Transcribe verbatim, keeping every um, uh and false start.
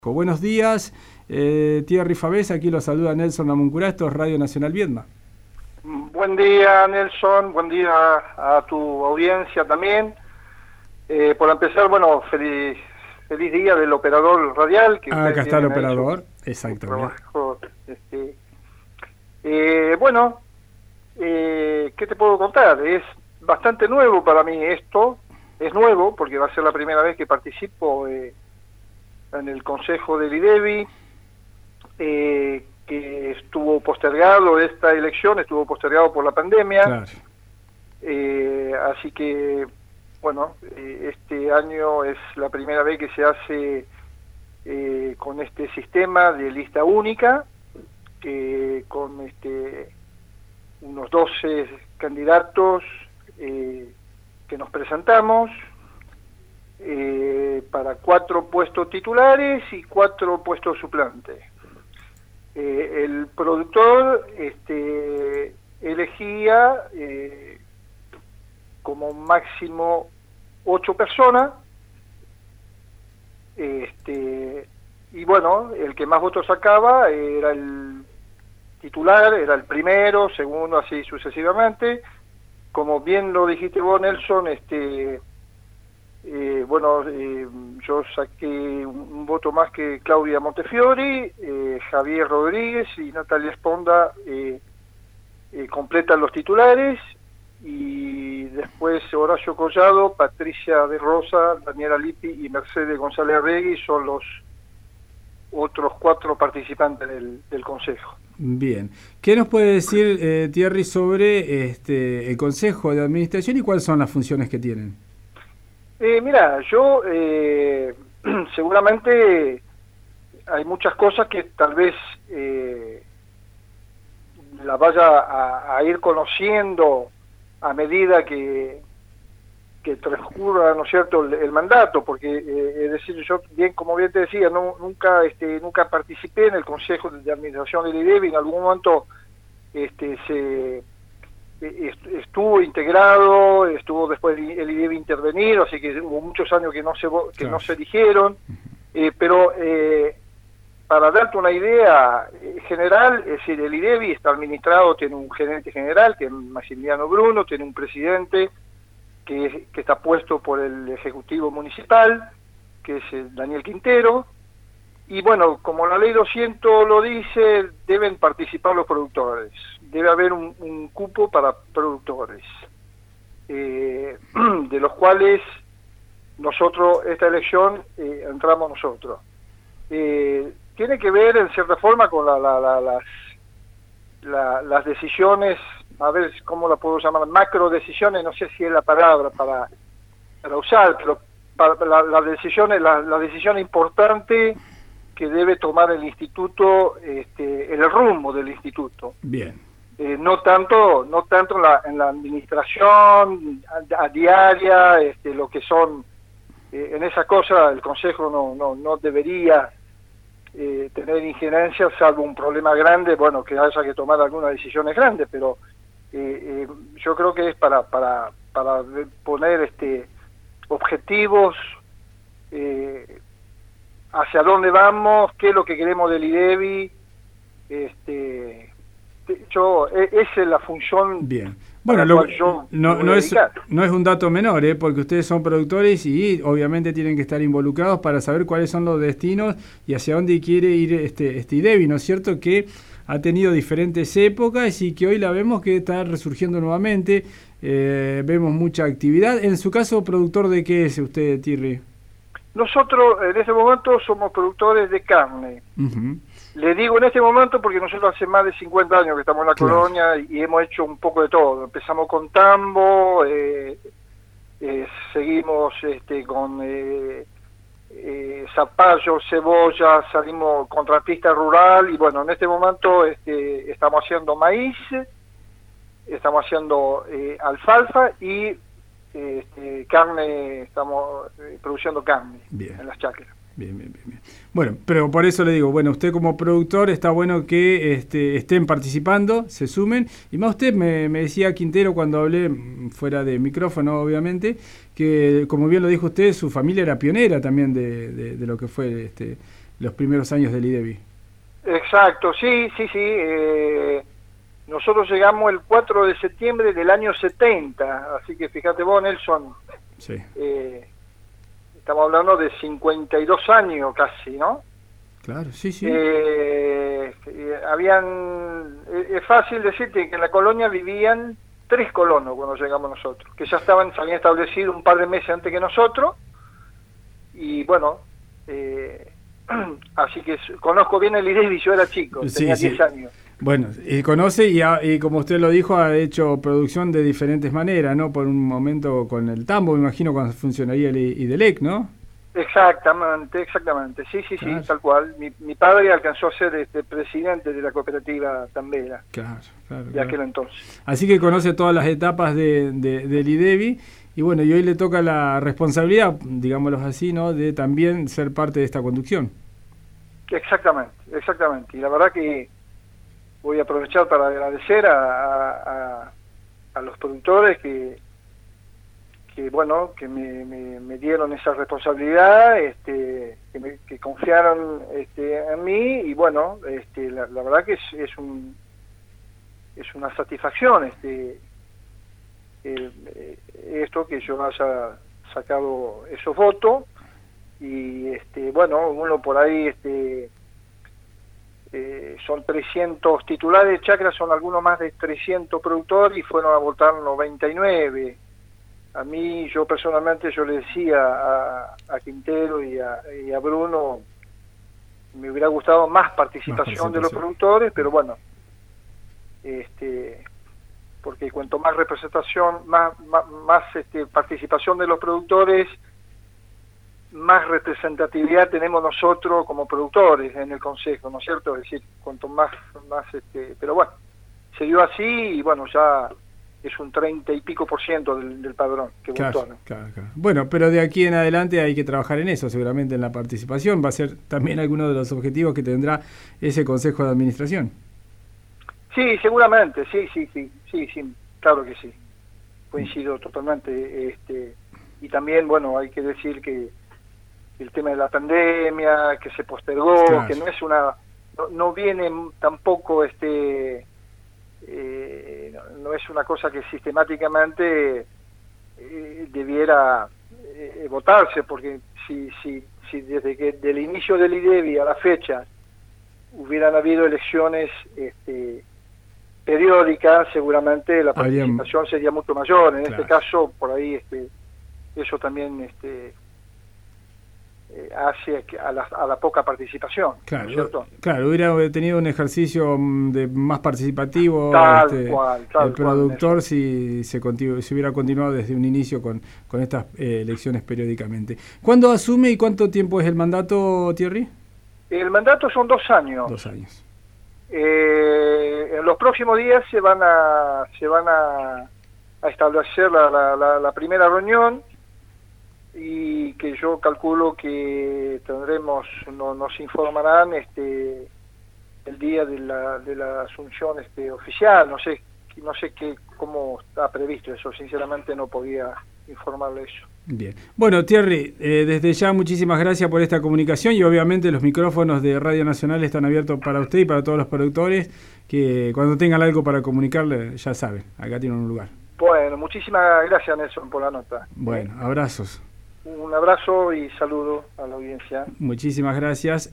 Buenos días, eh, Thierry Favés, aquí lo saluda Nelson Namuncurá, esto es Radio Nacional Viedma. Buen día, Nelson, buen día a tu audiencia también. Eh, por empezar, bueno, feliz feliz día del operador radial. Que ah, acá está el operador, su, exacto. Su trabajo, este, eh, bueno, eh, ¿qué te puedo contar? Es bastante nuevo para mí esto, es nuevo porque va a ser la primera vez que participo eh, en el Consejo del IDEVI, eh, que estuvo postergado, esta elección estuvo postergado por la pandemia, Claro. eh, así que, bueno, eh, este año es la primera vez que se hace eh, con este sistema de lista única, eh, con este unos doce candidatos eh, que nos presentamos, Eh, para cuatro puestos titulares y cuatro puestos suplantes. Eh, el productor este, elegía eh, como máximo ocho personas, este, y bueno, el que más votos sacaba era el titular, era el primero, segundo, así sucesivamente. Como bien lo dijiste vos, Nelson, este Eh, bueno, eh, yo saqué un, un voto más que Claudia Montefiori, eh, Javier Rodríguez y Natalia Esponda eh, eh, completan los titulares, y después Horacio Collado, Patricia de Rosa, Daniela Lippi y Mercedes González Arregui son los otros cuatro participantes del, del Consejo. Bien. ¿Qué nos puede decir, eh, Thierry, sobre este, el Consejo de Administración y cuáles son las funciones que tienen? Eh, mira, yo eh, seguramente hay muchas cosas que tal vez eh, la vaya a, a ir conociendo a medida que, que transcurra, ¿no es cierto?, el, el mandato, porque eh, es decir, yo bien, como bien te decía, no, nunca este, nunca participé en el Consejo de Administración del IDEVI. En algún momento este, se estuvo integrado, estuvo después el IDEVI intervenido, así que hubo muchos años que no se que claro. no se eligieron, eh, pero eh, para darte una idea general, es decir, el IDEVI está administrado, tiene un gerente general, que es Maximiliano Bruno, tiene un presidente que, que está puesto por el Ejecutivo Municipal, que es Daniel Quintero, y bueno, como la ley doscientos lo dice, deben participar los productores. Debe haber un, un cupo para productores, eh, de los cuales nosotros, esta elección, eh, entramos nosotros. Eh, tiene que ver, en cierta forma, con la, la, la, las, la, las decisiones, a ver cómo la puedo llamar, macro decisiones, no sé si es la palabra para, para usar, pero para, la, las decisiones, la, la decisión importante que debe tomar el instituto, este, el rumbo del instituto. Bien. Eh, no tanto no tanto en la, en la administración a, a diaria, este, lo que son, eh, en esa cosa el Consejo no no no debería eh, tener injerencia, salvo un problema grande, bueno, que haya que tomar algunas decisiones grandes, pero eh, eh, yo creo que es para para para poner este objetivos, eh, hacia dónde vamos, qué es lo que queremos del IDEVI, este yo esa es la función. Bien. Bueno, lo, yo no, no, es, no es un dato menor, ¿eh? Porque ustedes son productores y obviamente tienen que estar involucrados para saber cuáles son los destinos y hacia dónde quiere ir este, este IDEVI, ¿no es cierto? Que ha tenido diferentes épocas y que hoy la vemos que está resurgiendo nuevamente, eh, vemos mucha actividad. En su caso, ¿productor de qué es usted, Thierry? Nosotros en este momento somos productores de carne. Uh-huh. Le digo en este momento porque nosotros hace más de cincuenta años que estamos en la claro. colonia y hemos hecho un poco de todo. Empezamos con tambo, eh, eh, seguimos este, con eh, eh, zapallo, cebolla, salimos con traspista rural y bueno, en este momento este, estamos haciendo maíz, estamos haciendo eh, alfalfa y este, carne, estamos eh, produciendo carne. Bien. En las chacras. Bien, bien, bien, bien. Bueno, pero por eso le digo, bueno, usted como productor está bueno que este, estén participando, se sumen, y más usted me, me decía, Quintero, cuando hablé fuera de micrófono, obviamente, que como bien lo dijo usted, su familia era pionera también de, de, de lo que fue este los primeros años del IDEBI. Exacto, sí, sí, sí. Eh, nosotros llegamos el cuatro de septiembre del año setenta, así que fíjate vos, Nelson, Sí. eh, estamos hablando de cincuenta y dos años casi, ¿no? Claro, sí, sí. Eh, eh, habían, eh, es fácil decirte que en la colonia vivían tres colonos cuando llegamos nosotros, que ya estaban, se habían establecido un par de meses antes que nosotros, y bueno, eh, así que conozco bien el IDEBI, yo era chico, Sí, tenía sí. diez años. Bueno, y conoce y, ha- y como usted lo dijo, ha hecho producción de diferentes maneras, ¿no? Por un momento con el tambo, me imagino, cuando funcionaría el I- IDELEC, ¿no? Exactamente, exactamente, sí, sí, Claro. sí, tal cual. Mi, mi padre alcanzó a ser este presidente de la cooperativa Tambera Claro, claro. de claro. aquel entonces. Así que conoce todas las etapas de, de- del IDEBI y bueno, y hoy le toca la responsabilidad, digámoslo así, ¿no? De también ser parte de esta conducción. Exactamente, exactamente. Y la verdad que voy a aprovechar para agradecer a, a, a los productores que, que bueno, que me, me, me dieron esa responsabilidad, este, que, me, que confiaron este, en mí y bueno, este, la, la verdad que es, es un es una satisfacción este eh, eh, esto que yo haya sacado esos votos y este bueno, uno por ahí este Eh, son trescientos titulares de chacra, son algunos más de trescientos productores y fueron a votar noventa y nueve. A mí, yo personalmente, yo le decía a, a Quintero y a, y a Bruno, me hubiera gustado más participación, Más participación. de los productores, pero bueno, este porque cuanto más representación, más, más, más este, participación de los productores, más representatividad tenemos nosotros como productores en el consejo, ¿no es cierto? Es decir, cuanto más, más este, pero bueno, se dio así y bueno, ya es un treinta y pico por ciento del, del padrón que Claro, votó, ¿no? claro, claro. Bueno, pero de aquí en adelante hay que trabajar en eso, seguramente en la participación. Va a ser también alguno de los objetivos que tendrá ese Consejo de Administración. Sí, seguramente, sí, sí, sí, sí, sí, claro que sí. Coincido totalmente. Este, y también, bueno, hay que decir que el tema de la pandemia, que se postergó, Claro. que no es una, no, no viene tampoco, este, eh, no, no es una cosa que sistemáticamente eh, debiera eh, votarse, porque si, si, si desde que del inicio del IDEBI a la fecha hubieran habido elecciones este, periódicas, seguramente la Habría- participación sería mucho mayor. En Claro. este caso, por ahí, este, eso también este, eh, hace que a la, a la poca participación, Claro, ¿no es cierto? claro, hubiera tenido un ejercicio mm, de más participativo Tal este, cual, tal el cual, productor si se, continu- si hubiera continuado desde un inicio con, con estas eh, elecciones periódicamente. ¿Cuándo asume y cuánto tiempo es el mandato, Thierry? El mandato son dos años. Dos años. Eh, en los próximos días se van a se van a, a establecer la, la, la, la primera reunión y que yo calculo que tendremos, no, nos informarán este el día de la, de la asunción este oficial, no sé no sé qué cómo está previsto eso, sinceramente no podía informarle eso. Bien. Bueno, Thierry, eh, desde ya muchísimas gracias por esta comunicación y obviamente los micrófonos de Radio Nacional están abiertos para usted y para todos los productores que cuando tengan algo para comunicarle, ya saben, acá tienen un lugar. Bueno, muchísimas gracias, Nelson, por la nota. Bueno, abrazos. Un abrazo y saludo a la audiencia. Muchísimas gracias.